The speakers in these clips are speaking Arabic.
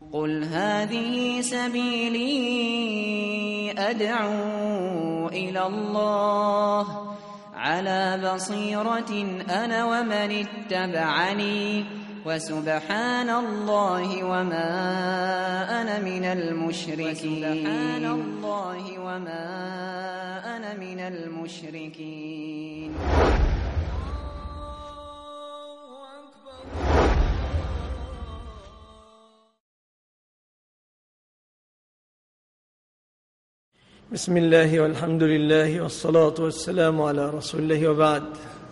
قل هذه سبيلي أدعو إلى الله على بصيرة أنا ومن اتبعني وسبحان الله وما أنا من المشركين. بسم الله والحمد لله والصلاة والسلام على رسول الله، وبعد.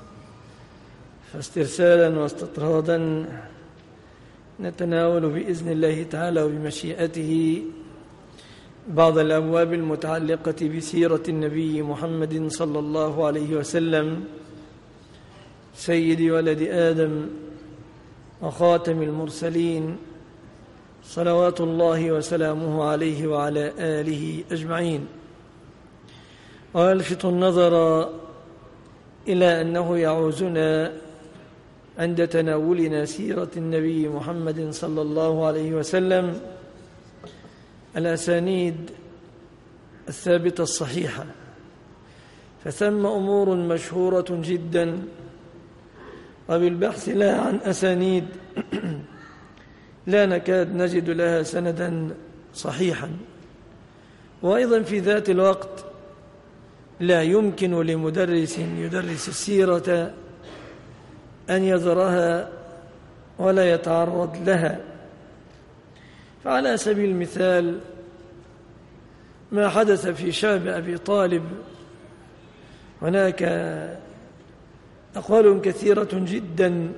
فاسترسالا واستطرادا نتناول بإذن الله تعالى وبمشيئته بعض الأبواب المتعلقة بسيرة النبي محمد صلى الله عليه وسلم، سيد ولد آدم وخاتم المرسلين، صلوات الله وسلامه عليه وعلى آله أجمعين. ويلفت النظر إلى أنه يعوزنا عند تناولنا سيرة النبي محمد صلى الله عليه وسلم الأسانيد الثابتة الصحيحة، فثم أمور مشهورة جدا، وبالبحث لها عن أسانيد لا نكاد نجد لها سندا صحيحا. وأيضا في ذات الوقت لا يمكن لمدرس يدرس السيرة أن يذرها ولا يتعرض لها. فعلى سبيل المثال ما حدث في شعب أبي طالب، هناك أقوال كثيرة جدا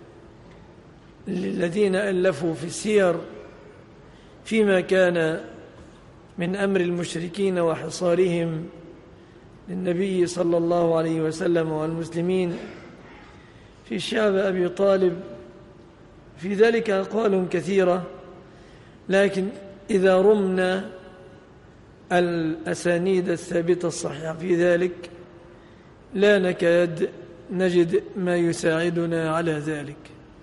للذين ألفوا في السير فيما كان من أمر المشركين وحصارهم للنبي صلى الله عليه وسلم والمسلمين في شعب أبي طالب. في ذلك أقوال كثيرة، لكن إذا رمنا الأسانيد الثابتة الصحيحة في ذلك لا نكاد نجد ما يساعدنا على ذلك.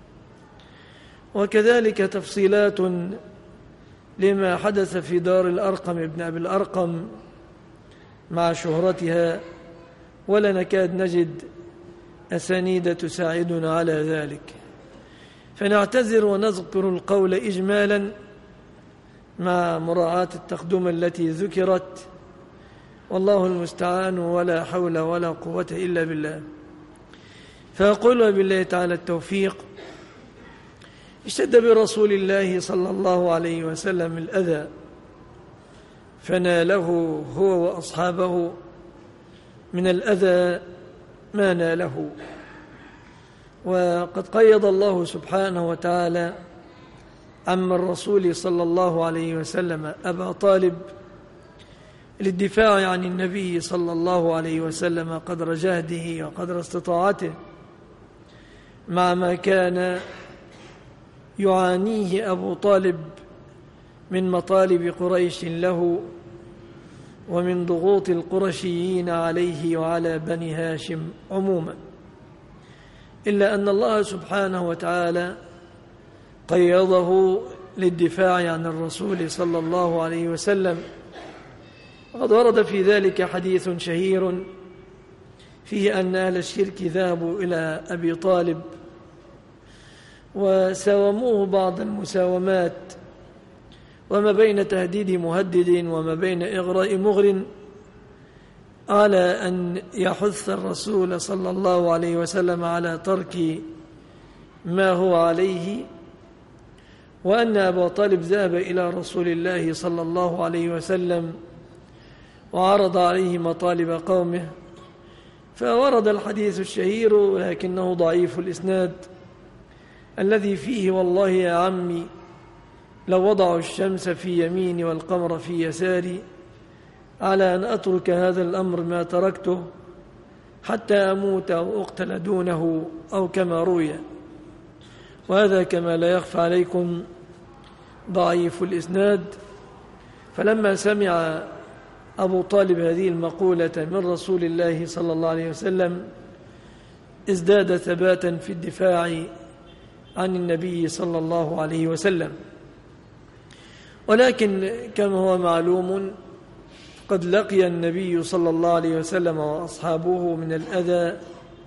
وكذلك تفصيلات لما حدث في دار الأرقم ابن أبي الأرقم مع شهرتها، ولا نكاد نجد أسانيد تساعدنا على ذلك. فنعتذر ونذكر القول إجمالا مع مراعاة التقدمة التي ذكرت، والله المستعان، ولا حول ولا قوة إلا بالله. فأقول وبالله تعالى التوفيق. اشتد برسول الله صلى الله عليه وسلم الأذى، فناله هو وأصحابه من الأذى ما ناله. وقد قيض الله سبحانه وتعالى عم الرسول صلى الله عليه وسلم أبا طالب للدفاع عن النبي صلى الله عليه وسلم قدر جهده وقدر استطاعته، مع ما كان يعانيه أبو طالب من مطالب قريش له ومن ضغوط القرشيين عليه وعلى بني هاشم عموما، إلا أن الله سبحانه وتعالى قيضه للدفاع عن الرسول صلى الله عليه وسلم. وقد ورد في ذلك حديث شهير فيه أن أهل الشرك ذهبوا إلى أبي طالب وساوموه بعض المساومات، وما بين تهديد مهدد وما بين إغراء مغر، على أن يحث الرسول صلى الله عليه وسلم على ترك ما هو عليه، وأن أبا طالب ذهب إلى رسول الله صلى الله عليه وسلم وعرض عليه مطالب قومه. فورد الحديث الشهير ولكنه ضعيف الإسناد الذي فيه: والله يا عمي لو وضعوا الشمس في يميني والقمر في يساري على أن أترك هذا الأمر ما تركته حتى أموت أو أقتل دونه، أو كما روي. وهذا كما لا يخفى عليكم ضعيف الإسناد. فلما سمع أبو طالب هذه المقولة من رسول الله صلى الله عليه وسلم ازداد ثباتا في الدفاع عن النبي صلى الله عليه وسلم. ولكن كما هو معلوم قد لقي النبي صلى الله عليه وسلم وأصحابه من الأذى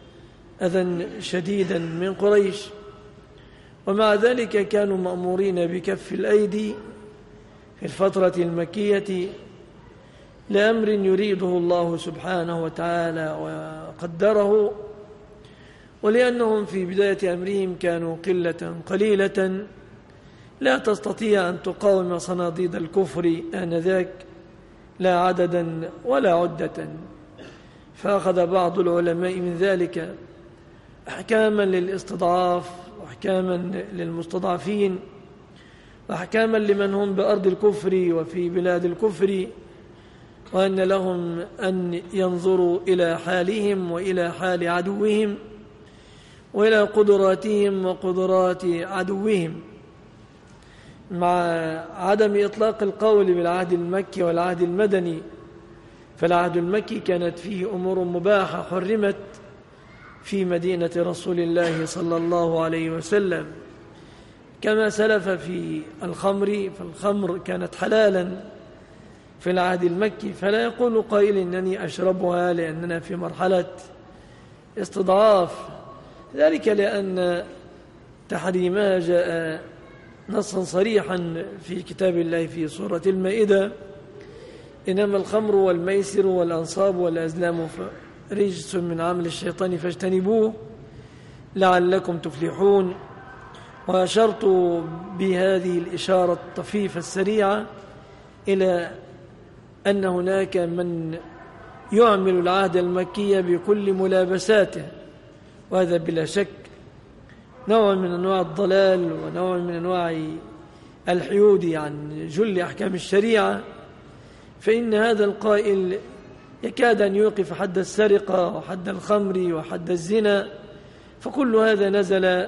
أذى شديدا من قريش، ومع ذلك كانوا مأمورين بكف الأيدي في الفترة المكية لأمر يريده الله سبحانه وتعالى وقدره، ولأنهم في بداية أمرهم كانوا قلة قليلة لا تستطيع أن تقاوم صناديد الكفر آنذاك لا عددا ولا عدة. فأخذ بعض العلماء من ذلك أحكاما للاستضعاف وأحكاما للمستضعفين وأحكاما لمن هم بأرض الكفر وفي بلاد الكفر، وأن لهم أن ينظروا إلى حالهم وإلى حال عدوهم وإلى قدراتهم وقدرات عدوهم، مع عدم إطلاق القول بالعهد المكي والعهد المدني. فالعهد المكي كانت فيه أمور مباحة حرمت في مدينة رسول الله صلى الله عليه وسلم، كما سلف في الخمر، فالخمر كانت حلالا في العهد المكي، فلا يقول قائل إنني أشربها لأننا في مرحلة استضعاف، ذلك لأن تحريمها جاء نصا صريحا في كتاب الله في سورة المائدة: إنما الخمر والميسر والأنصاب والأزلام رجس من عمل الشيطان فاجتنبوه لعلكم تفلحون. وأشرت بهذه الإشارة الطفيفة السريعة إلى أن هناك من يعمل العهد المكي بكل ملابساته، وهذا بلا شك نوع من أنواع الضلال ونوع من أنواع الحيود عن جل أحكام الشريعة. فإن هذا القائل يكاد أن يوقف حد السرقة وحد الخمر وحد الزنا، فكل هذا نزل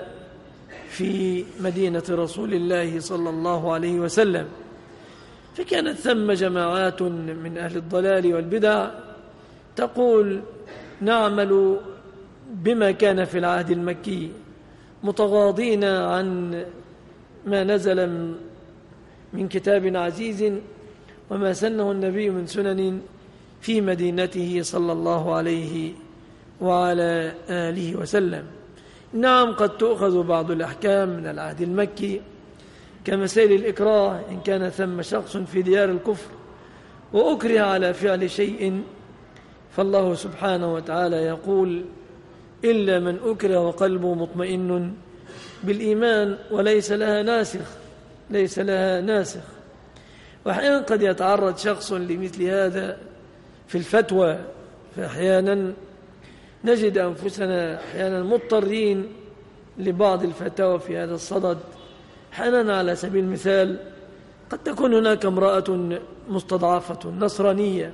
في مدينة رسول الله صلى الله عليه وسلم. فكانت ثم جماعات من أهل الضلال والبدع تقول نعمل بما كان في العهد المكي متغاضين عن ما نزل من كتاب عزيز وما سنه النبي من سنن في مدينته صلى الله عليه وعلى آله وسلم. نعم، قد تؤخذ بعض الأحكام من العهد المكي كمسائل الإكراه، إن كان ثم شخص في ديار الكفر وأكره على فعل شيء، فالله سبحانه وتعالى يقول: إلا من أكره وقلبه مطمئن بالإيمان وليس لها ناسخ، ليس لها ناسخ. وأحيانا قد يتعرض شخص لمثل هذا في الفتوى، فأحيانا نجد أنفسنا أحيانا مضطرين لبعض الفتاوى في هذا الصدد. أحيانا على سبيل المثال قد تكون هناك امرأة مستضعفة نصرانية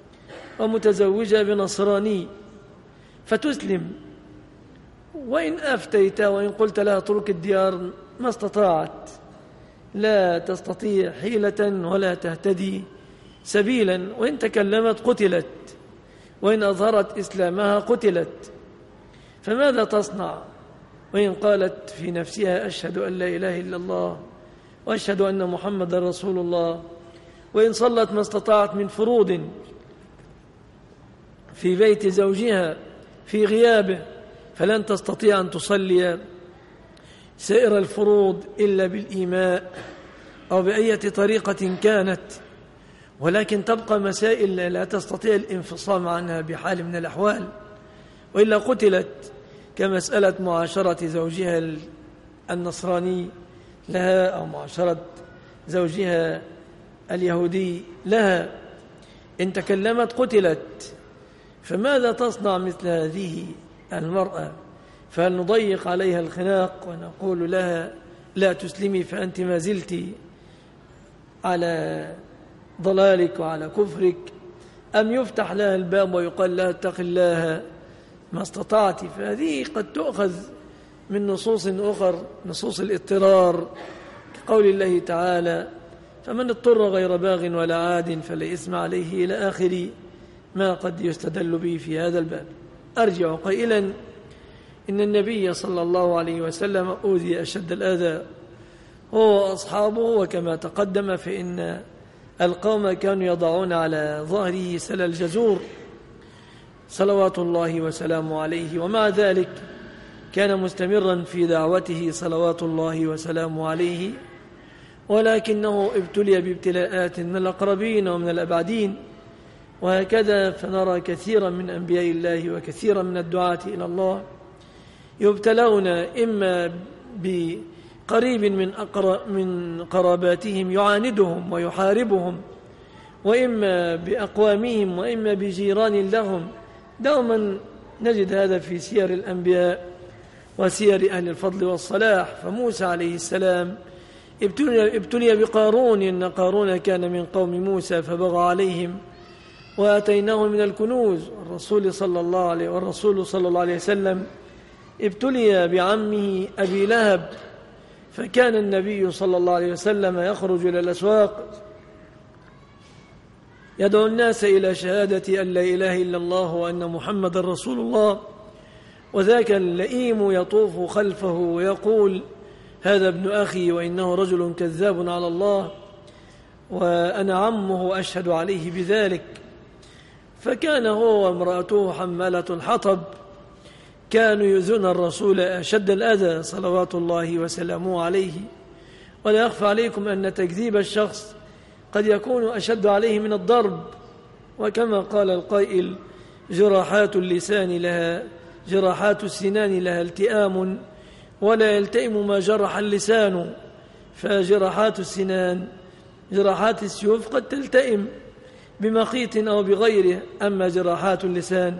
ومتزوجة بنصراني فتسلم، وإن أفتيت وإن قلت لها اترك الديار ما استطاعت، لا تستطيع حيلة ولا تهتدي سبيلا، وإن تكلمت قتلت، وإن أظهرت إسلامها قتلت. فماذا تصنع؟ وإن قالت في نفسها أشهد أن لا إله إلا الله وأشهد أن محمد رسول الله، وإن صلت ما استطاعت من فروض في بيت زوجها في غيابه، فلن تستطيع أن تصلي سائر الفروض إلا بالإيماء أو بأية طريقة كانت، ولكن تبقى مسائل لا تستطيع الانفصام عنها بحال من الأحوال، وإلا قتلت، كمسألة معاشرة زوجها النصراني لها أو معاشرة زوجها اليهودي لها، إن تكلمت قتلت. فماذا تصنع مثل هذه المرأة؟ فهل نضيق عليها الخناق ونقول لها لا تسلمي فأنت ما زلت على ضلالك وعلى كفرك، أم يفتح لها الباب ويقال لها اتق الله ما استطعت؟ فهذه قد تؤخذ من نصوص أخر، نصوص الاضطرار، كقول الله تعالى: فمن اضطر غير باغ ولا عاد فلا إثم عليه، إلى آخر ما قد يستدل به في هذا الباب. أرجع قائلا إن النبي صلى الله عليه وسلم أوذي أشد الأذى، هو وأصحابه. وكما تقدم فإن القوم كانوا يضعون على ظهره سل الجزور صلوات الله وسلامه عليه، ومع ذلك كان مستمرا في دعوته صلوات الله وسلامه عليه، ولكنه ابتلي بابتلاءات من الأقربين ومن الأبعدين. وهكذا فنرى كثيرا من أنبياء الله وكثيرا من الدعاة إلى الله يبتلون إما بقريب من قراباتهم يعاندهم ويحاربهم، وإما بأقوامهم، وإما بجيران لهم. دوما نجد هذا في سير الأنبياء وسير أهل الفضل والصلاح. فموسى عليه السلام ابتلي بقارون، إن قارون كان من قوم موسى فبغى عليهم وآتيناه من الكنوز. والرسول صلى الله عليه وسلم ابتلي بعمه أبي لهب، فكان النبي صلى الله عليه وسلم يخرج إلى الأسواق يدعو الناس إلى شهادة أن لا إله إلا الله وأن محمد رسول الله، وذاك اللئيم يطوف خلفه ويقول: هذا ابن أخي وإنه رجل كذاب على الله وأنا عمه أشهد عليه بذلك. فكان هو وامرأته حمالة الحطب كانوا يؤذون الرسول أشد الأذى صلوات الله وسلامه عليه. ولا يخفى عليكم أن تكذيب الشخص قد يكون أشد عليه من الضرب، وكما قال القائل: جراحات السنان لها التئام ولا يلتئم ما جرح اللسان. فجراحات السنان جراحات السيوف قد تلتئم بمخيط أو بغيره، أما جراحات اللسان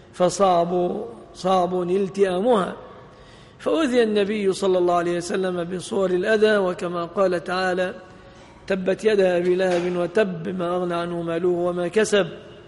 فصعب التئامها. فأذي النبي صلى الله عليه وسلم بصور الأذى، وكما قال تعالى: تبت يدا أبي لهب وتب ما أغنى عنه ماله وما كسب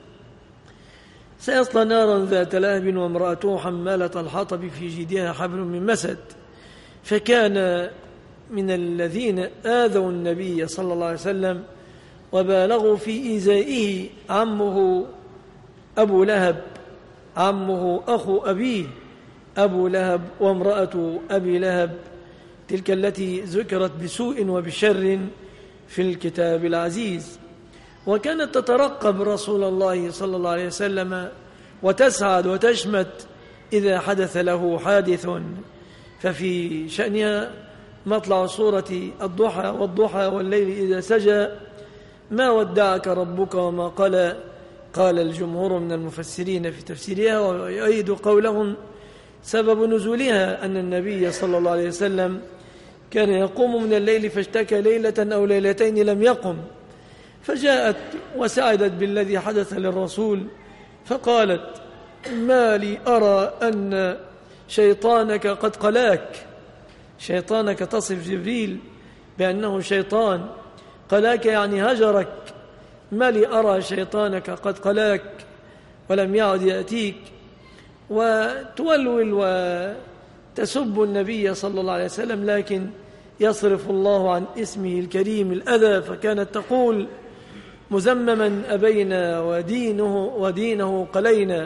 سيصلى نارا ذات لهب وامرأته حمالة الحطب في جيدها حبل من مسد. فكان من الذين آذوا النبي صلى الله عليه وسلم وبالغوا في إيذائه عمه أبو لهب، عمه أخو أبيه أبو لهب، وامرأة أبي لهب تلك التي ذكرت بسوء وبشر في الكتاب العزيز. وكانت تترقب رسول الله صلى الله عليه وسلم وتسعد وتشمت إذا حدث له حادث. ففي شأنها مطلع سورة الضحى: والضحى والليل إذا سجى ما ودعك ربك وما قلى. قال الجمهور من المفسرين في تفسيرها ويؤيد قولهم سبب نزولها أن النبي صلى الله عليه وسلم كان يقوم من الليل فاشتكى ليلة أو ليلتين لم يقم، فجاءت وسعدت بالذي حدث للرسول فقالت: ما لي أرى أن شيطانك قد قلاك. شيطانك تصف جبريل بأنه شيطان، قلاك يعني هجرك. ما لي أرى شيطانك قد قلاك ولم يعد يأتيك، وتولول وتسب النبي صلى الله عليه وسلم، لكن يصرف الله عن اسمه الكريم الأذى. فكانت تقول مزمما: أبينا ودينه قلينا،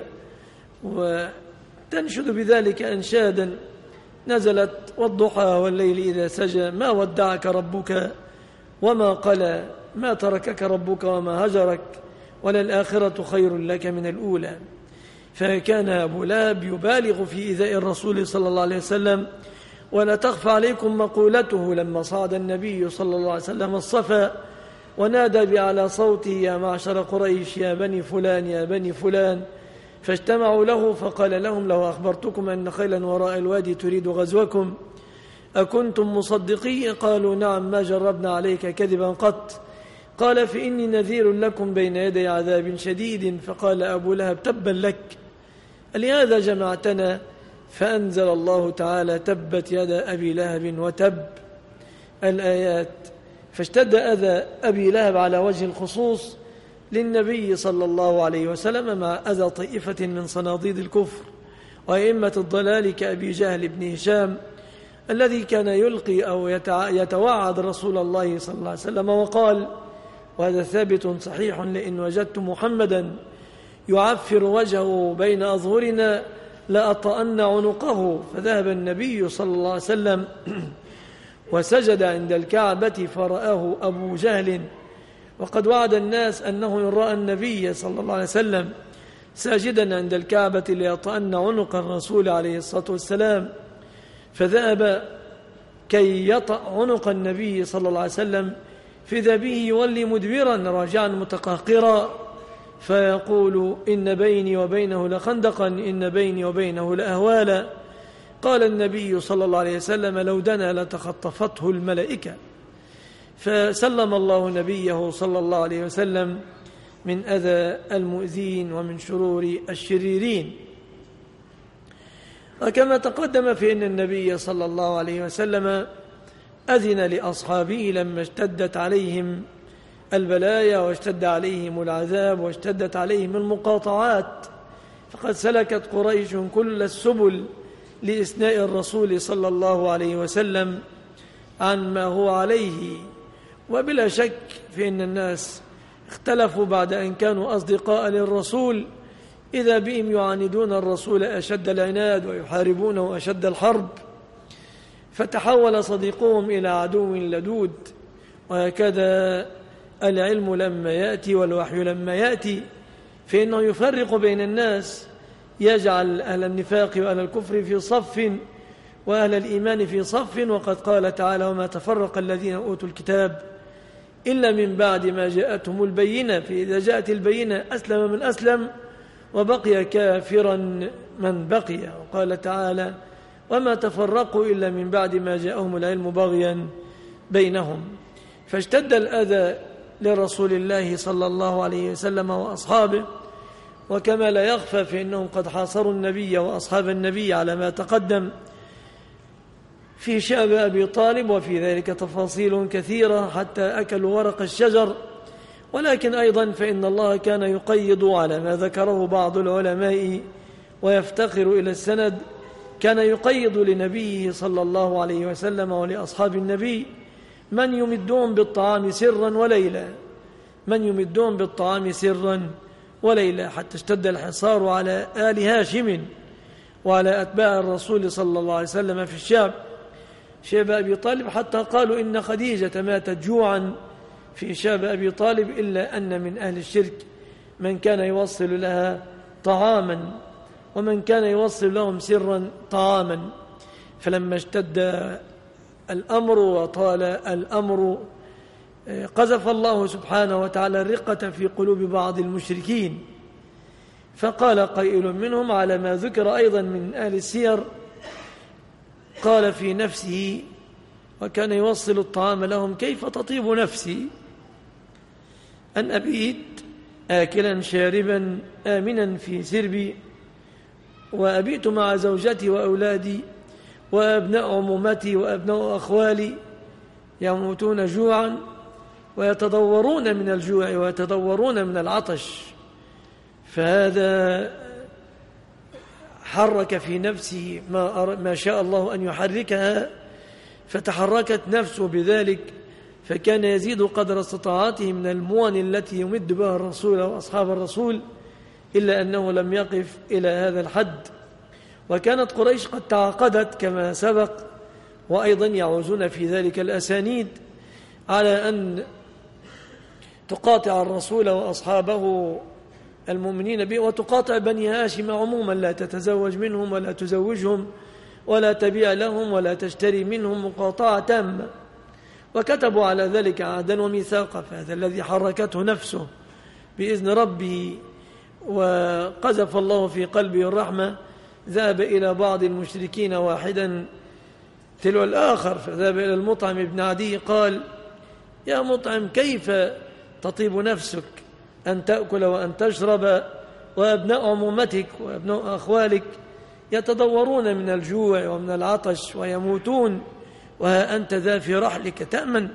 وتنشد بذلك أنشادا نزلت: والضحى والليل إذا سجى ما ودعك ربك وما قلى، ما تركك ربك وما هجرك، وللآخرة خير لك من الأولى. فكان أبو لهب يبالغ في إيذاء الرسول صلى الله عليه وسلم. ولا تخفى عليكم مقولته لما صعد النبي صلى الله عليه وسلم الصفا ونادى بأعلى صوته: يا معشر قريش يا بني فلان يا بني فلان، فاجتمعوا له فقال لهم: لو أخبرتكم أن خيلا وراء الوادي تريد غزوكم أكنتم مصدقي؟ قالوا: نعم، ما جربنا عليك كذبا قط. قال: فإني نذير لكم بين يدي عذاب شديد. فقال أبو لهب: تبا لك، لهذا جمعتنا؟ فأنزل الله تعالى: تبت يدا أبي لهب وتب، الآيات. فاشتد أذى أبي لهب على وجه الخصوص للنبي صلى الله عليه وسلم، مع أذى طائفة من صناديد الكفر وأئمة الضلال كأبي جهل بن هشام الذي كان يلقي أو يتوعد رسول الله صلى الله عليه وسلم وقال، وهذا ثابت صحيح: لئن وجدت محمدا يعفر وجهه بين أظهرنا لأطأن عنقه. فذهب النبي صلى الله عليه وسلم وسجد عند الكعبة فرآه أبو جهل، وقد وعد الناس أنه إن رأى النبي صلى الله عليه وسلم ساجدا عند الكعبة ليطأن عنق الرسول عليه الصلاة والسلام، فذهب كي يطأ عنق النبي صلى الله عليه وسلم، فإذا به يولي مدبرا راجعا متقهقرا فيقول إن بيني وبينه لخندقا، إن بيني وبينه لأهوالا. قال النبي صلى الله عليه وسلم لو دنا لتخطفته الملائكة، فسلم الله نبيه صلى الله عليه وسلم من أذى المؤذين ومن شرور الشريرين. وكما تقدم في أن النبي صلى الله عليه وسلم أذن لأصحابه لما اشتدت عليهم البلايا واشتد عليهم العذاب واشتدت عليهم المقاطعات، فقد سلكت قريش كل السبل لإثناء الرسول صلى الله عليه وسلم عن ما هو عليه. وبلا شك في أن الناس اختلفوا بعد أن كانوا أصدقاء للرسول، إذا بهم يعاندون الرسول أشد العناد ويحاربونه أشد الحرب، فتحول صديقهم إلى عدو لدود. وهكذا العلم لما يأتي والوحي لما يأتي فإنه يفرق بين الناس، يجعل أهل النفاق وأهل الكفر في صف وأهل الإيمان في صف. وقد قال تعالى وما تفرق الذين أوتوا الكتاب إلا من بعد ما جاءتهم البينة، فإذا جاءت البينة أسلم من أسلم وبقي كافرا من بقي. وقال تعالى وما تفرقوا إلا من بعد ما جاءهم العلم بغيا بينهم. فاشتد الأذى لرسول الله صلى الله عليه وسلم وأصحابه، وكما لا يخفى فإنهم قد حاصروا النبي وأصحاب النبي على ما تقدم في شأب أبي طالب، وفي ذلك تفاصيل كثيرة حتى أكلوا ورق الشجر. ولكن أيضا فإن الله كان يقيد على ما ذكره بعض العلماء ويفتقر إلى السند، كان يقيد لنبيه صلى الله عليه وسلم ولأصحاب النبي من يمدون بالطعام سرا وليلا، من يمدون بالطعام سرا وليلا، حتى اشتد الحصار على آل هاشم وعلى أتباع الرسول صلى الله عليه وسلم في الشام شاب أبي طالب، حتى قالوا إن خديجة ماتت جوعا في شاب أبي طالب، إلا أن من أهل الشرك من كان يوصل لها طعاما ومن كان يوصل لهم سرا طعاما. فلما اشتد الأمر وطال الأمر قذف الله سبحانه وتعالى الرقة في قلوب بعض المشركين، فقال قائل منهم على ما ذكر أيضا من أهل السير، قال في نفسه وكان يوصل الطعام لهم كيف تطيب نفسي أن أبيت آكلا شاربا آمنا في سربي، وأبيت مع زوجتي وأولادي وأبناء عمومتي وأبناء أخوالي يموتون جوعا ويتضورون من الجوع ويتضورون من العطش. فهذا حرك في نفسه ما شاء الله أن يحركها، فتحركت نفسه بذلك، فكان يزيد قدر استطاعته من المون التي يمد بها الرسول وأصحاب الرسول، إلا أنه لم يقف إلى هذا الحد. وكانت قريش قد تعاقدت كما سبق، وأيضا يعوزون في ذلك الأسانيد على أن تقاطع الرسول وأصحابه المؤمنين به، وتقاطع بني هاشم عموما، لا تتزوج منهم ولا تزوجهم ولا تبيع لهم ولا تشتري منهم مقاطعة تامة، وكتبوا على ذلك عهدا وميثاقا. فهذا الذي حركته نفسه بإذن ربه وقذف الله في قلبه الرحمة، ذهب إلى بعض المشركين واحدا تلو الآخر، فذهب إلى المطعم بن عدي قال يا مطعم كيف تطيب نفسك أن تأكل وأن تشرب وأبناء عمومتك وأبناء أخوالك يتضورون من الجوع ومن العطش ويموتون، وها أنت ذا في رحلك تأمن؟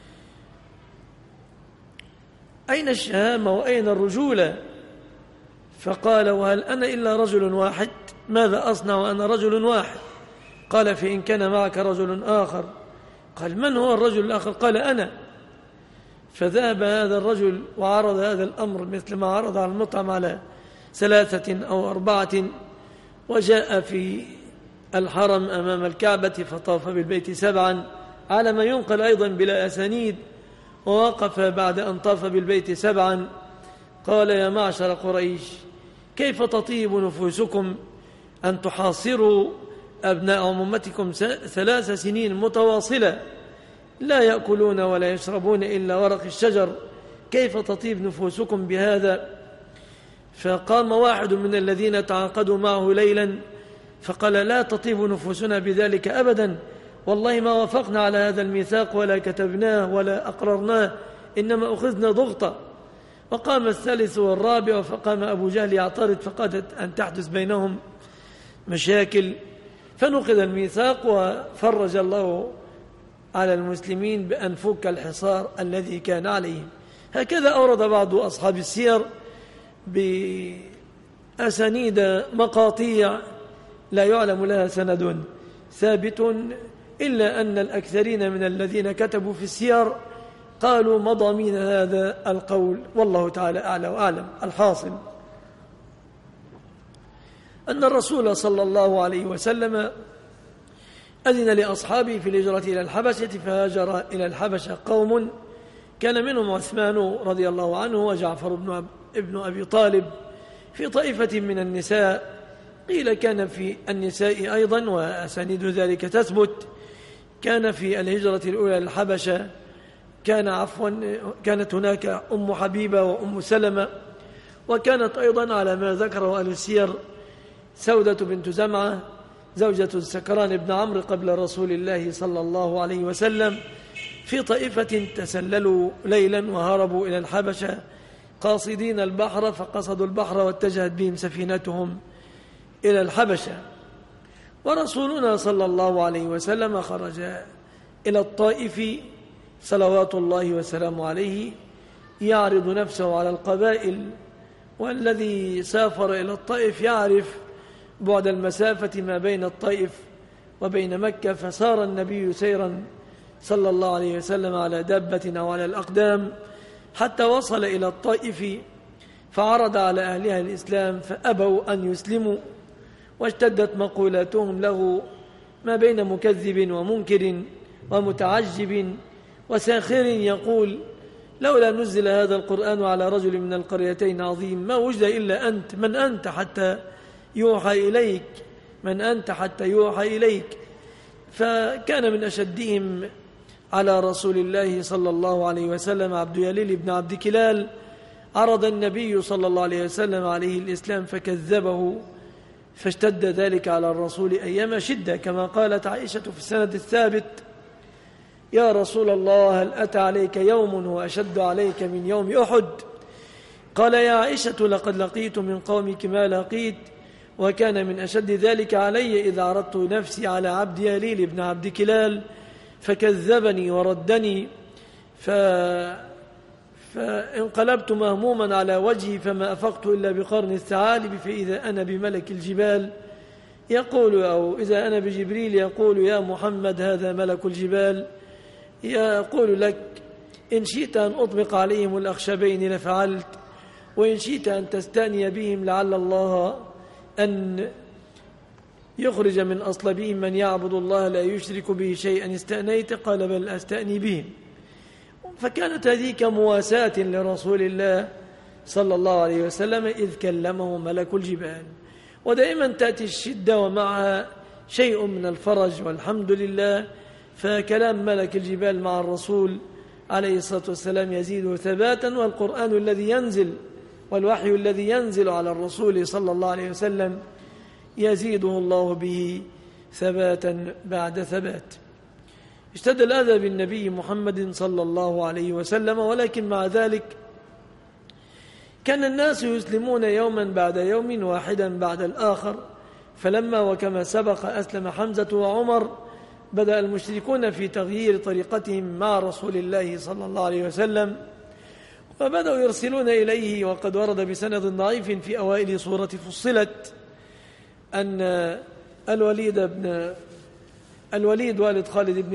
أين الشهامة وأين الرجولة؟ فقال وهل أنا إلا رجل واحد؟ ماذا أصنع وأنا رجل واحد؟ قال فإن كان معك رجل آخر. قال من هو الرجل الآخر؟ قال أنا. فذهب هذا الرجل وعرض هذا الأمر مثل ما عرض على المطعم على 3 أو 4، وجاء في الحرم أمام الكعبة فطاف بالبيت 7 على ما ينقل أيضا بلا أسانيد. ووقف بعد أن طاف بالبيت 7 قال: يا معشر قريش، كيف تطيب نفوسكم أن تحاصروا أبناء عمومتكم 3 سنين متواصلة لا يأكلون ولا يشربون إلا ورق الشجر؟ كيف تطيب نفوسكم بهذا؟ فقام واحد من الذين تعاقدوا معه ليلا فقال: لا تطيب نفوسنا بذلك أبدا، والله ما وافقنا على هذا الميثاق ولا كتبناه ولا أقررناه، إنما أخذنا ضغطة. وقام الثالث والرابع، فقام أبو جهل يعترض، فقادت أن تحدث بينهم مشاكل، فنقض الميثاق وفرج الله على المسلمين بأن فك الحصار الذي كان عليهم. هكذا أورد بعض أصحاب السير بأسانيد مقاطيع لا يعلم لها سند ثابت، إلا أن الأكثرين من الذين كتبوا في السير قالوا مضامين هذا القول، والله تعالى أعلى وأعلم. الحاصل أن الرسول صلى الله عليه وسلم أذن لأصحابه في الهجرة إلى الحبشة، فهاجر إلى الحبشة قوم كان منهم عثمان رضي الله عنه وجعفر ابن أبي طالب في طائفة من النساء، قيل كان في النساء أيضا، وأسانيد ذلك تثبت. كان في الهجرة الأولى للحبشة كانت هناك أم حبيبة وأم سلمة، وكانت أيضا على ما ذكره أهل السير سودة بنت زمعة زوجة السكران بن عمرو قبل رسول الله صلى الله عليه وسلم، في طائفة تسللوا ليلا وهربوا إلى الحبشة قاصدين البحر، فقصدوا البحر واتجهت بهم سفينتهم إلى الحبشة. ورسولنا صلى الله عليه وسلم خرج إلى الطائف صلوات الله وسلامه عليه يعرض نفسه على القبائل، والذي سافر إلى الطائف يعرف بعد المسافة ما بين الطائف وبين مكة، فسار النبي سيرا صلى الله عليه وسلم على دابة أو على الأقدام حتى وصل إلى الطائف، فعرض على أهلها الإسلام فأبوا أن يسلموا، واشتدت مقولاتهم له ما بين مكذب ومنكر ومتعجب وساخر يقول: لولا نزل هذا القرآن على رجل من القريتين عظيم ما وجد إلا أنت، من أنت حتى يوحى إليك، من أنت حتى يوحى إليك. فكان من أشدهم على رسول الله صلى الله عليه وسلم عبد يليل بن عبد كلال، عرض النبي صلى الله عليه وسلم عليه الإسلام فكذبه، فاشتد ذلك على الرسول أيام شدة، كما قالت عائشة في السند الثابت: يا رسول الله هل أتى عليك يوم هو أشد عليك من يوم أحد؟ قال: يا عائشة لقد لقيت من قومك ما لقيت، وكان من أشد ذلك علي إذا عرضت نفسي على عبد يليل بن عبد كلال فكذبني وردني، فانقلبت مهموما على وجهي فما أفقت إلا بقرن الثعالب، فإذا أنا بملك الجبال يقول، أو إذا أنا بجبريل يقول: يا محمد هذا ملك الجبال يقول لك إن شئت أن أطبق عليهم الأخشبين لفعلت، وإن شئت أن تستأني بهم لعل الله أن يخرج من أصلبهم من يعبد الله لا يشرك به شيئا استأنيت. قال: بل أستأني بهم. فكانت هذه كمواساة لرسول الله صلى الله عليه وسلم إذ كلمه ملك الجبال. ودائما تأتي الشدة ومعها شيء من الفرج والحمد لله، فكلام ملك الجبال مع الرسول عليه الصلاة والسلام يزيد ثباتا، والقرآن الذي ينزل والوحي الذي ينزل على الرسول صلى الله عليه وسلم يزيده الله به ثباتا بعد ثبات. اشتد الأذى بالنبي محمد صلى الله عليه وسلم، ولكن مع ذلك كان الناس يسلمون يوما بعد يوم واحدا بعد الآخر، فلما وكما سبق أسلم حمزة وعمر بدأ المشركون في تغيير طريقتهم مع رسول الله صلى الله عليه وسلم، فبدأوا يرسلون إليه. وقد ورد بسند ضعيف في أوائل سورة فصلت أن الوليد والد خالد بن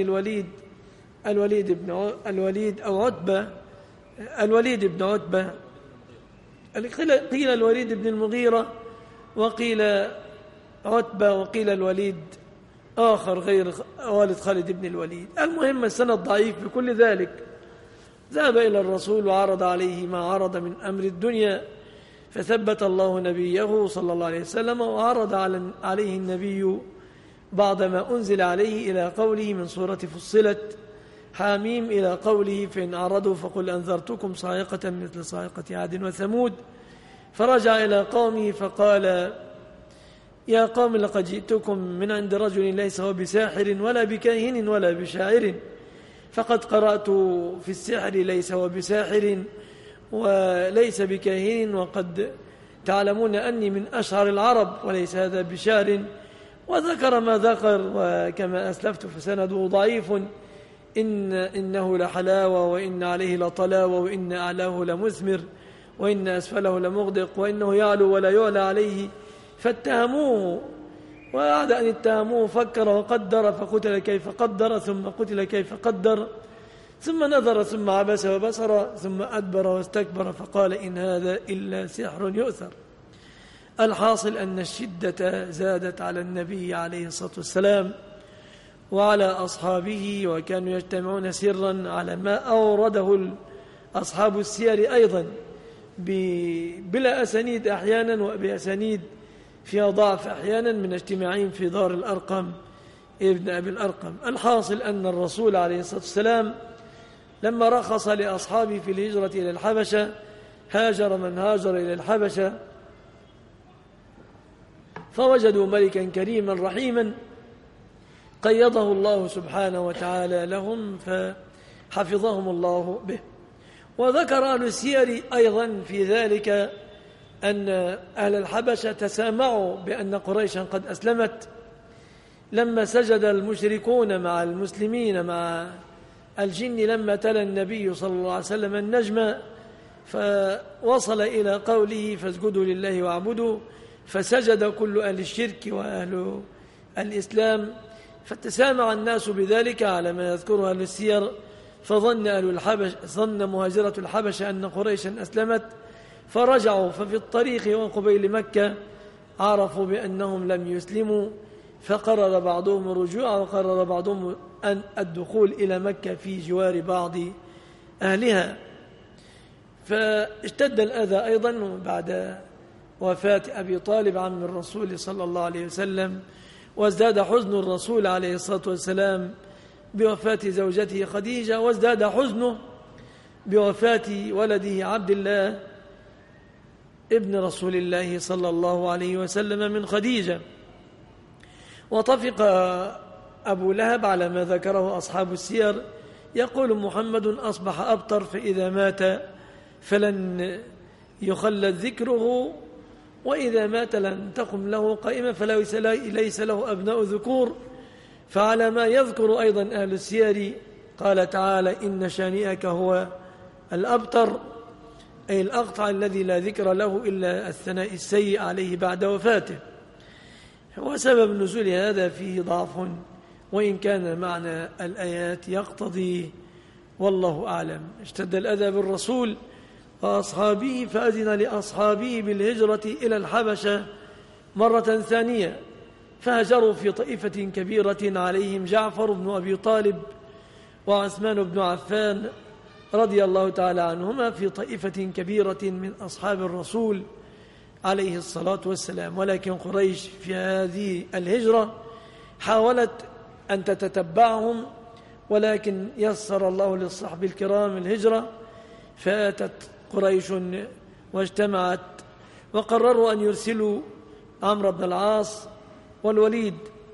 الوليد بن عتبة قيل الوليد بن المغيرة، وقيل عتبة، وقيل الوليد آخر غير والد خالد بن الوليد. المهم السند ضعيف بكل ذلك. ذهب إلى الرسول وعرض عليه ما عرض من أمر الدنيا، فثبت الله نبيه صلى الله عليه وسلم، وعرض عليه النبي بعد ما أنزل عليه إلى قوله من سورة فصلت حاميم إلى قوله فإن أعرضوا فقل أنذرتكم صاعقة مثل صاعقة عاد وثمود. فرجع إلى قومه فقال يا قوم لقد جئتكم من عند رجل ليس هو بساحر ولا بكاهن ولا بشاعر، فقد قرأت في السحر ليس هو بساحر وليس بكاهن، وقد تعلمون أني من أشهر العرب وليس هذا بشاعر. وذكر ما ذكر، وكما أسلفت فسنده ضعيف. إنه لحلاوة، وإن عليه لطلاوة، وإن أعلاه لمثمر، وإن أسفله لمغدق، وإنه يعلو ولا يعلى عليه. فاتهموه، وبعد أن اتهموه فكر وقدر فقتل كيف قدر، ثم قتل كيف قدر، ثم نظر ثم عبس وبصر ثم أدبر واستكبر فقال إن هذا إلا سحر يؤثر. الحاصل أن الشدة زادت على النبي عليه الصلاة والسلام وعلى أصحابه، وكانوا يجتمعون سرا على ما أورده أصحاب السير أيضا بلا أسانيد أحيانا، وبأسانيد فيها ضعف أحيانا، من اجتماعين في دار الأرقم ابن أبي الأرقم. الحاصل أن الرسول عليه الصلاة والسلام لما رخص لأصحابه في الهجرة إلى الحبشة هاجر من هاجر إلى الحبشة، فوجدوا ملكا كريما رحيما قيضه الله سبحانه وتعالى لهم فحفظهم الله به. وذكر أهل السير أيضا في ذلك أن أهل الحبشة تسامعوا بأن قريشا قد أسلمت لما سجد المشركون مع المسلمين مع الجن، لما تلا النبي صلى الله عليه وسلم النجم فوصل إلى قوله فاسجدوا لله واعبدوا، فسجد كل أهل الشرك وأهل الإسلام، فتسامع الناس بذلك على ما يذكره أهل السير. ظن مهاجرة الحبشة أن قريشا أسلمت فرجعوا، ففي الطريق وقبيل مكة عرفوا بأنهم لم يسلموا، فقرر بعضهم الرجوع وقرر بعضهم أن الدخول إلى مكة في جوار بعض أهلها. فاشتد الأذى أيضا بعد وفاة أبي طالب عم الرسول صلى الله عليه وسلم، وازداد حزن الرسول عليه الصلاة والسلام بوفاة زوجته خديجة، وازداد حزنه بوفاة ولده عبد الله ابن رسول الله صلى الله عليه وسلم من خديجة. وطفق أبو لهب على ما ذكره أصحاب السير، يقول محمد أصبح أبطر فإذا مات فلن يخلد ذكره، وإذا مات لن تقم له قائمة فليس له أبناء ذكور. فعلى ما يذكر أيضا أهل السير قال تعالى إن شانئك هو الأبتر، أي الأقطع الذي لا ذكر له إلا الثناء السيء عليه بعد وفاته. وسبب نزول هذا فيه ضعف، وإن كان معنى الآيات يقتضي، والله أعلم. اشتد الأذى بالرسول وأصحابه فأذن لأصحابه بالهجرة إلى الحبشة مرة ثانية، فهجروا في طائفة كبيرة عليهم جعفر بن أبي طالب وعثمان بن عفان رضي الله تعالى عنهما، في طائفة كبيرة من أصحاب الرسول عليه الصلاة والسلام. ولكن قريش في هذه الهجرة حاولت أن تتتبعهم، ولكن يسر الله للصحب الكرام الهجرة، فأتت قريش واجتمعت وقرروا أن يرسلوا عمرو بن العاص والوليد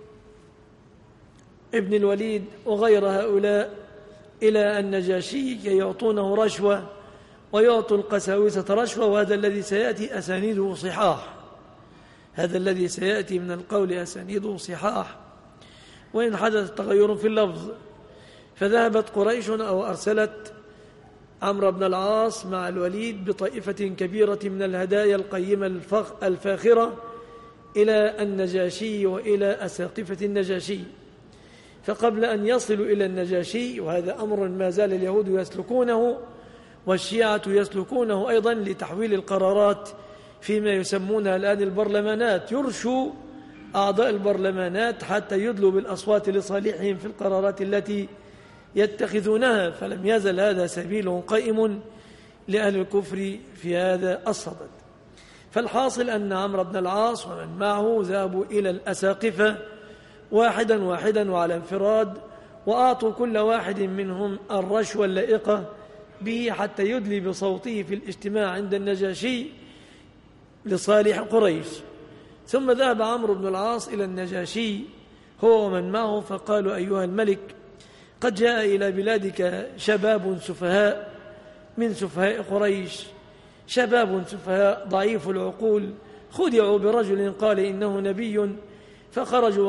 ابن الوليد وغير هؤلاء إلى النجاشي كي يعطونه رشوة ويعطوا القساوسة رشوة. وهذا الذي سيأتي أسانيده صحاح، هذا الذي سيأتي من القول أسانيده صحاح، وإن حدث تغير في اللفظ. فذهبت قريش أو أرسلت عمرو بن العاص مع الوليد بطائفة كبيرة من الهدايا القيمة الفاخرة إلى النجاشي وإلى أساقفة النجاشي. فقبل أن يصلوا إلى النجاشي، وهذا أمر ما زال اليهود يسلكونه والشيعة يسلكونه أيضا لتحويل القرارات فيما يسمونها الآن البرلمانات، يرشوا أعضاء البرلمانات حتى يدلوا بالأصوات لصالحهم في القرارات التي يتخذونها، فلم يزل هذا سبيل قائم لأهل الكفر في هذا الصدد. فالحاصل أن عمرو بن العاص ومن معه ذهبوا إلى الأساقفة واحدا واحدا وعلى انفراد، وأعطوا كل واحد منهم الرشوة اللائقة به حتى يدلي بصوته في الاجتماع عند النجاشي لصالح قريش. ثم ذهب عمرو بن العاص إلى النجاشي هو ومن معه فقالوا: أيها الملك، قد جاء إلى بلادك شباب سفهاء من سفهاء قريش، شباب سفهاء ضعيف العقول، خدعوا برجل قال إنه نبي فخرجوا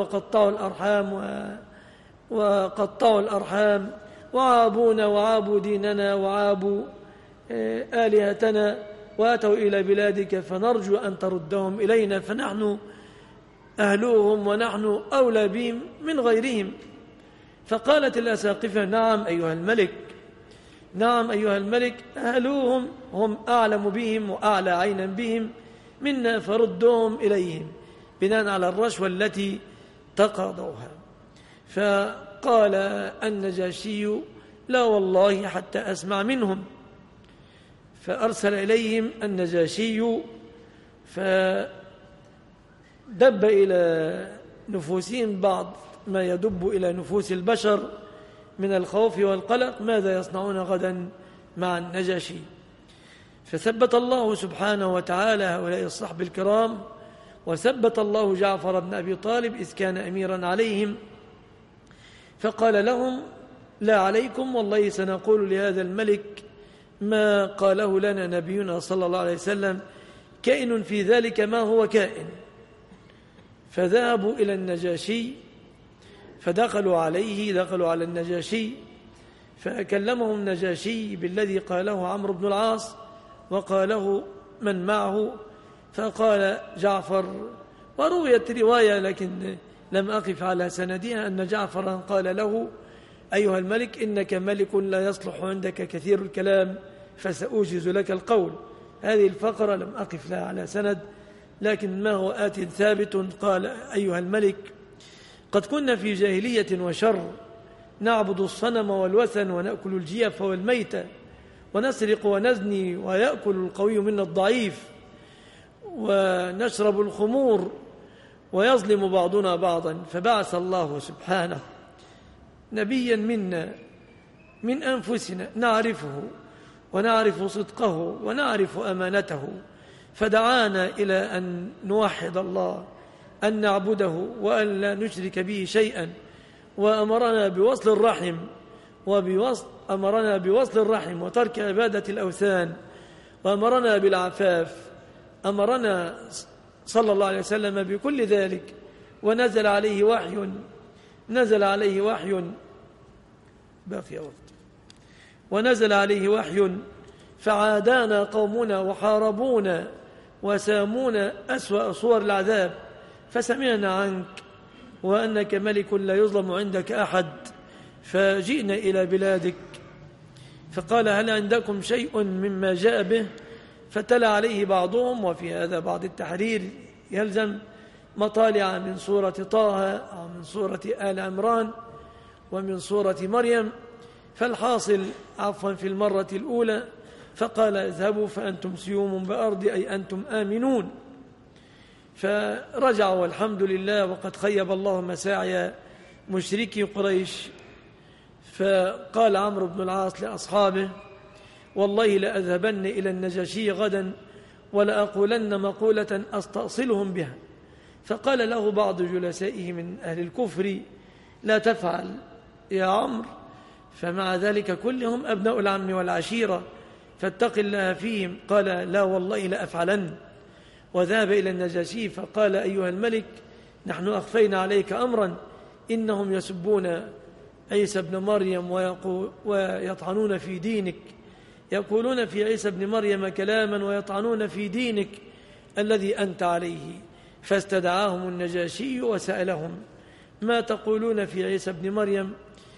وقطعوا الأرحام وعابونا وعابوا ديننا وعابوا آلهتنا، وأتوا إلى بلادك فنرجو أن تردهم إلينا، فنحن أهلوهم ونحن أولى بهم من غيرهم. فقالت الأساقفة: نعم أيها الملك، نعم أيها الملك، أهلوهم هم أعلم بهم وأعلى عينا بهم منا، فردهم إليهم بناء على الرشوة التي تقاضوها. فقال النجاشي: لا والله حتى أسمع منهم. فأرسل إليهم النجاشي، فدب إلى نفوسهم بعض ما يدب إلى نفوس البشر من الخوف والقلق، ماذا يصنعون غدا مع النجاشي. فثبت الله سبحانه وتعالى هؤلاء الصحب الكرام، وثبت الله جعفر بن أبي طالب إذ كان أميرا عليهم، فقال لهم: لا عليكم، والله سنقول لهذا الملك ما قاله لنا نبينا صلى الله عليه وسلم، كائن في ذلك ما هو كائن. فذهبوا إلى النجاشي فدخلوا على النجاشي، فكلمهم النجاشي بالذي قاله عمرو بن العاص وقاله من معه. فقال جعفر، ورويت رواية لكن لم أقف على سندها، أن جعفرا قال له: أيها الملك، إنك ملك لا يصلح عندك كثير الكلام، فسأوجز لك القول. هذه الفقرة لم أقف لها على سند، لكن ما هو آت ثابت. قال: أيها الملك، قد كنا في جاهلية وشر، نعبد الصنم والوثن ونأكل الجيف والميتة ونسرق ونزني ويأكل القوي منا الضعيف ونشرب الخمور ويظلم بعضنا بعضا. فبعث الله سبحانه نبيا منا من أنفسنا نعرفه ونعرف صدقه ونعرف أمانته، فدعانا إلى أن نوحد الله، أن نعبده وأن لا نشرك به شيئا، وأمرنا بوصل الرحم وترك عبادة الأوثان، وأمرنا بالعفاف، أمرنا صلى الله عليه وسلم بكل ذلك. ونزل عليه وحي فعادانا قومنا وحاربونا وسامونا أسوأ صور العذاب، فسمعنا عنك وأنك ملك لا يظلم عندك أحد، فجئنا إلى بلادك. فقال: هل عندكم شيء مما جاء به؟ فتلا عليه بعضهم، وفي هذا بعض التحرير يلزم مطالع من سورة طه أو من سورة آل عمران ومن سورة مريم. فالحاصل في المرة الأولى فقال: اذهبوا فأنتم سيوم بأرض، أي أنتم آمنون. فرجعوا والحمد لله، وقد خيب الله مساعي مشركي قريش. فقال عمرو بن العاص لأصحابه: والله لأذهبن إلى النجاشي غدا ولأقولن مقولة أستأصلهم بها. فقال له بعض جلسائه من أهل الكفر: لا تفعل يا عمرو، فمع ذلك كلهم أبناء العم والعشيرة، فاتق الله فيهم. قال: لا والله لأفعلن. وذهب إلى النجاشي فقال: أيها الملك، نحن أخفينا عليك أمرا، إنهم يسبون عيسى بن مريم ويطعنون في دينك، يقولون في عيسى بن مريم كلاما ويطعنون في دينك الذي أنت عليه. فاستدعاهم النجاشي وسألهم: ما تقولون في عيسى بن مريم؟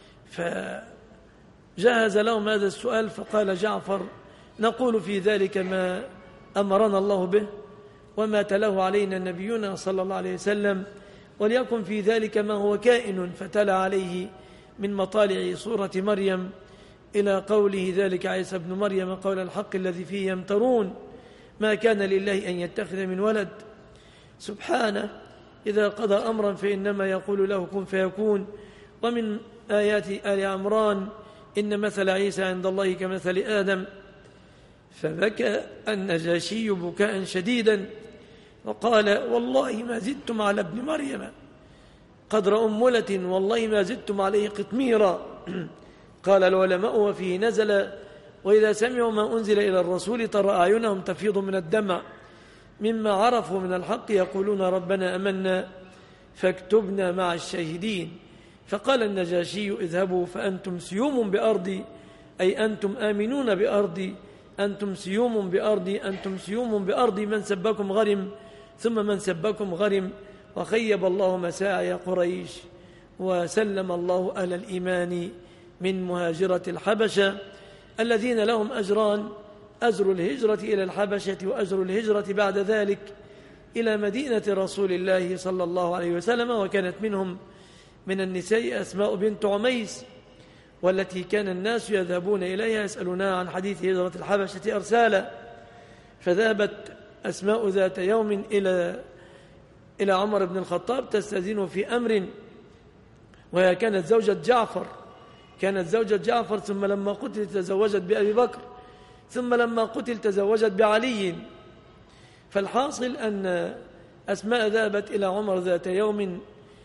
فجهز لهم هذا السؤال. فقال جعفر: نقول في ذلك ما أمرنا الله به وما تلاه علينا نبينا صلى الله عليه وسلم وليكن في ذلك ما هو كائن، فتلا عليه من مطالع سورة مريم إلى قوله ذلك عيسى ابن مريم قول الحق الذي فيه يمترون ما كان لله أن يتخذ من ولد سبحانه، إذا قضى أمرا فإنما يقول له كن فيكون. ومن آيات آل عمران إن مثل عيسى عند الله كمثل آدم، فبكى النجاشي بكاء شديدا وقال والله ما زدتم على ابن مريم قدر أملة، والله ما زدتم عليه قطميرا. قال العلماء وفيه نزل وإذا سمعوا ما أنزل إلى الرسول ترى أعينهم تفيض من الدمع مما عرفوا من الحق يقولون ربنا أمنا فاكتبنا مع الشاهدين. فقال النجاشي اذهبوا فأنتم سيوم بأرضي، أي أنتم آمنون بأرضي، أنتم سيوم بأرضي، أنتم سيوم بأرضي، من سبكم غرم ثم من سبكم غرم. وخيب الله مساعي قريش وسلم الله أهل الإيمان من مهاجرة الحبشة الذين لهم أجران، أجر الهجرة إلى الحبشة وأجر الهجرة بعد ذلك إلى مدينة رسول الله صلى الله عليه وسلم. وكانت منهم من النساء أسماء بنت عميس، والتي كان الناس يذهبون إليها يسألونها عن حديث هجرة الحبشة أرسالا. فذهبت أسماء ذات يوم إلى عمر بن الخطاب تستأذنه في أمر، وهي كانت زوجة جعفر، ثم لما قتل تزوجت بأبي بكر، ثم لما قتل تزوجت بعلي. فالحاصل أن أسماء ذهبت إلى عمر ذات يوم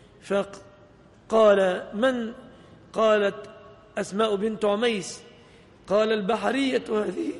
فقال من؟ قالت أسماء بنت عميس. قال البحرية هذه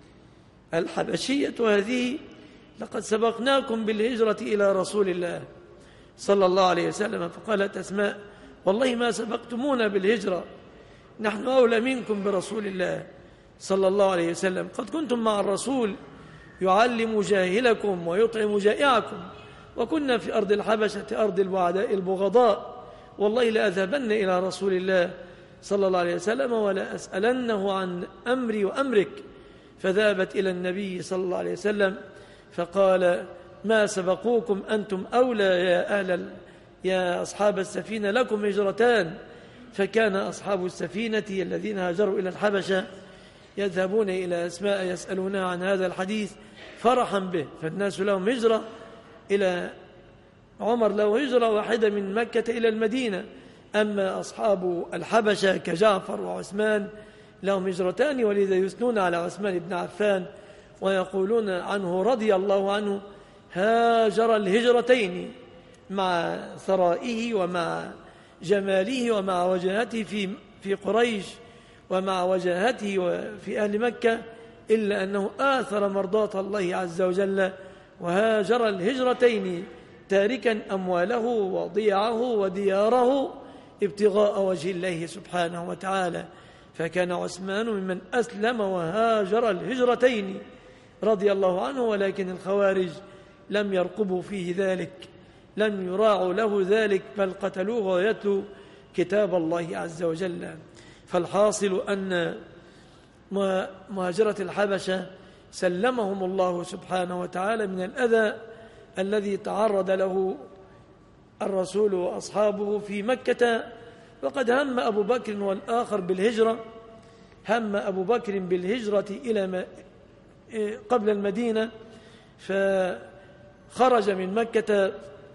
الحبشية هذه لقد سبقناكم بالهجرة إلى رسول الله صلى الله عليه وسلم. فقالت أسماء والله ما سبقتمونا بالهجرة، نحن أولى منكم برسول الله صلى الله عليه وسلم، قد كنتم مع الرسول يعلم جاهلكم ويطعم جائعكم، وكنا في أرض الحبشة أرض البعداء البغضاء، والله لأذهبن إلى رسول الله صلى الله عليه وسلم ولا أسألنه عن أمري وأمرك. فذهبت إلى النبي صلى الله عليه وسلم فقال ما سبقوكم أنتم أولى يا أصحاب السفينة، لكم هجرتان. فكان أصحاب السفينة الذين هاجروا إلى الحبشة يذهبون إلى أسماء يسألونها عن هذا الحديث فرحا به، فالناس لهم هجرة إلى عمر، له هجرة واحدة من مكة إلى المدينة. أما أصحاب الحبشة كجعفر وعثمان لهم هجرتان، ولذا يثنون على عثمان بن عفان ويقولون عنه رضي الله عنه هاجر الهجرتين مع ثرائه ومع جماله ومع وجاهته في قريش ومع وجاهته في أهل مكة، إلا أنه آثر مرضاة الله عز وجل وهاجر الهجرتين تاركا أمواله وضيعه ودياره ابتغاء وجه الله سبحانه وتعالى. فكان عثمان ممن أسلم وهاجر الهجرتين رضي الله عنه، ولكن الخوارج لم يرقبوا فيه ذلك، لم يراعوا له ذلك، بل قتلوه ويتلوا كتاب الله عز وجل. فالحاصل أن مهاجرة الحبشة سلمهم الله سبحانه وتعالى من الأذى الذي تعرض له الرسول وأصحابه في مكة. وقد هم أبو بكر والآخر بالهجرة، هم أبو بكر بالهجرة إلى قبل المدينة، فخرج من مكة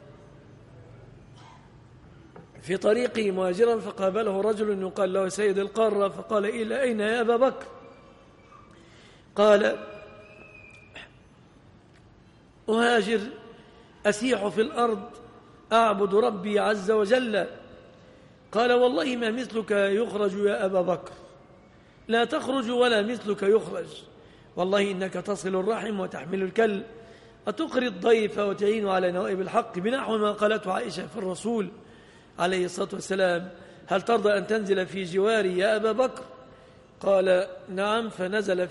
في طريقه مهاجرا فقابله رجل يقال له سيد القارة، فقال إلى أين يا أبا بكر؟ قال أهاجر أسيح في الأرض أعبد ربي عز وجل. قال والله ما مثلك يخرج يا أبا بكر، لا تخرج ولا مثلك يخرج، والله إنك تصل الرحم وتحمل الكل وتقري الضيف وتعين على نوائب الحق، بنحو ما قالته عائشة في الرسول عليه الصلاة والسلام هل ترضى أن تنزل في جواري يا أبا بكر؟ قال نعم. فنزل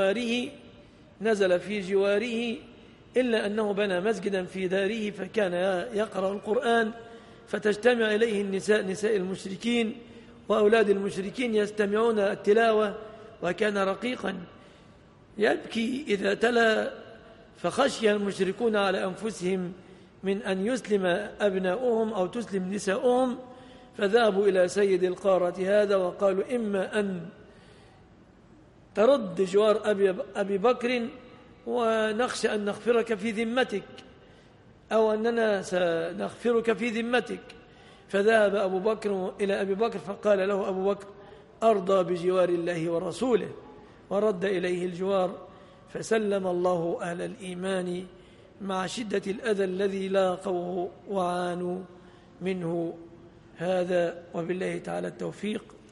في جواره إلا أنه بنى مسجدا في داره فكان يقرأ القرآن، فتجتمع إليه النساء، نساء المشركين وأولاد المشركين يستمعون التلاوة، وكان رقيقا يبكي إذا تلا، فخشي المشركون على أنفسهم من أن يسلم أبناؤهم أو تسلم نساؤهم، فذهبوا إلى سيد القارة هذا وقالوا إما أن ترد جوار أبي بكر ونخشى أن نغفرك في ذمتك، أو أننا سنغفرك في ذمتك. فذهب أبو بكر إلى أبي بكر فقال له أبو بكر: أرضى بجوار الله ورسوله، ورد إليه الجوار، فسلم الله أهل الإيمان مع شدة الأذى الذي لاقوه وعانوا منه. هذا وبالله تعالى التوفيق.